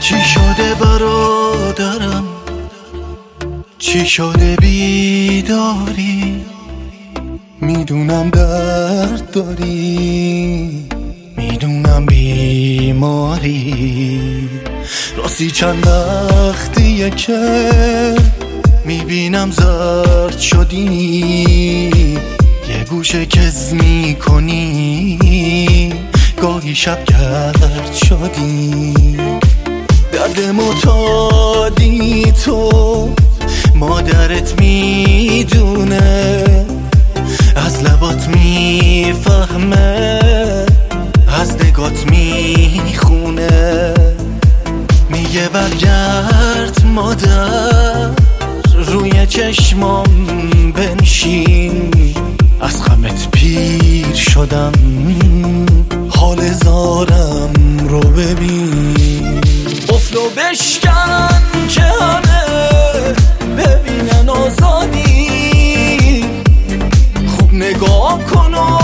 چی شده برادرم، چی شده بیداری؟ میدونم درد داری، میدونم بیماری. راستی چند وقتیه که میبینم زرد شدی، یه گوشه کز میکنی، گاهی شب گرد شدی. درد معتادی تو مادرت میدونه، از لبات میفهمه، از نگات میخونه. میگه برگرد مادر، روی چشمام بنشین، از غمت پیر شدم، حال زارم رو ببین. قفل و بشکن که همه ببینن آزادی، خوب نگاه کن و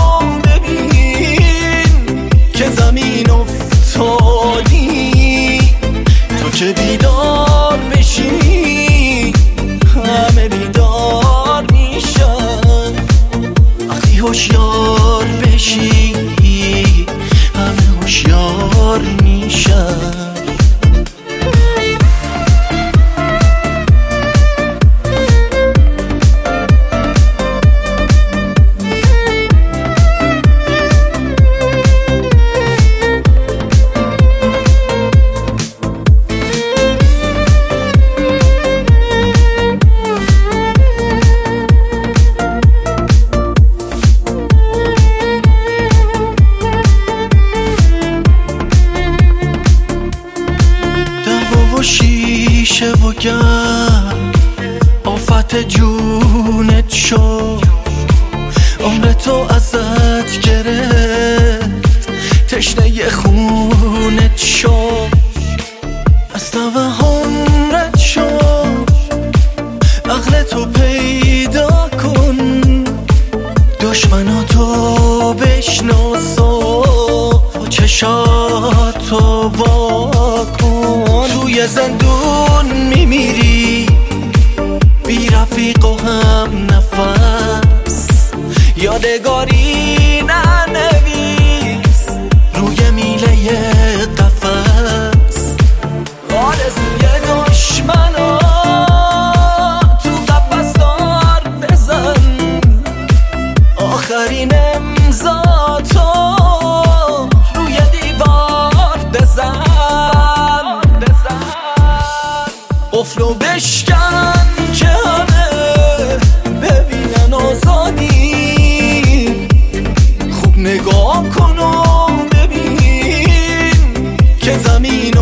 ببین که زمین افتادی. تو که بیدار بشی همه بیدار میشن، وقتی هوشیار بشی همه هوشیار میشن. شیشه و گرد آفت جونت شد، عمر تو ازت گرفت، تشنه خونت شد، از توهمت شد. عقل تو پیدا کن، دشمناتو بشناسا، چشاتو وا کن. توی زندون میمیری بی رفیق و هم نفس، یادگاری ننویس روی میله قفس. آرزوی دشمنا تو قفس دار بزن، آخرین امضا تو روی دیوار بزن. قفل و بشکن که همه ببینن آزادی، خوب نگاه کن و ببین که زمین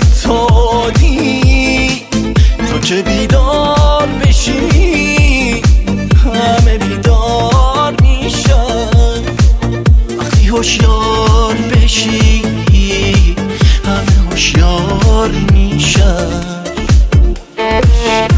افتادی. تو که بیدار بشی همه بیدار میشن، وقتی هوشیار بشی همه هوشیار میشن.